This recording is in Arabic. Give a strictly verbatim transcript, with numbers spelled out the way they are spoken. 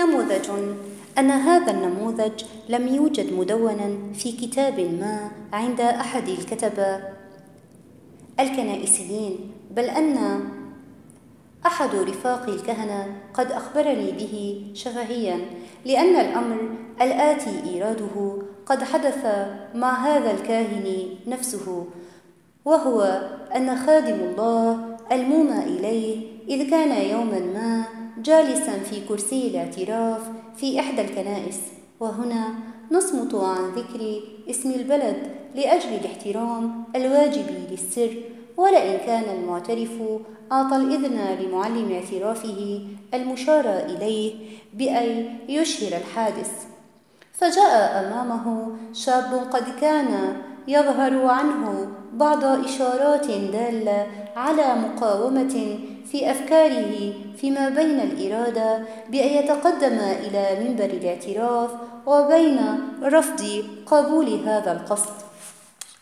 نموذج أن هذا النموذج لم يوجد مدوناً في كتاب ما عند أحد الكتبة الكنائسيين، بل أن أحد رفاق الكهنة قد أخبرني به شفهياً، لأن الأمر الآتي إيراده قد حدث مع هذا الكاهن نفسه، وهو أن خادم الله المومى إليه إذ كان يوماً ما جالساً في كرسي الاعتراف في إحدى الكنائس، وهنا نصمت عن ذكر اسم البلد لأجل الاحترام الواجب للسر، ولئن كان المعترف أعطى الإذن لمعلم اعترافه المشار إليه بأن يشهر الحادث. فجاء أمامه شاب قد كان يظهر عنه بعض إشارات دالة على مقاومة في أفكاره فيما بين الإرادة بأن يتقدم إلى منبر الاعتراف وبين رفض قبول هذا القصد.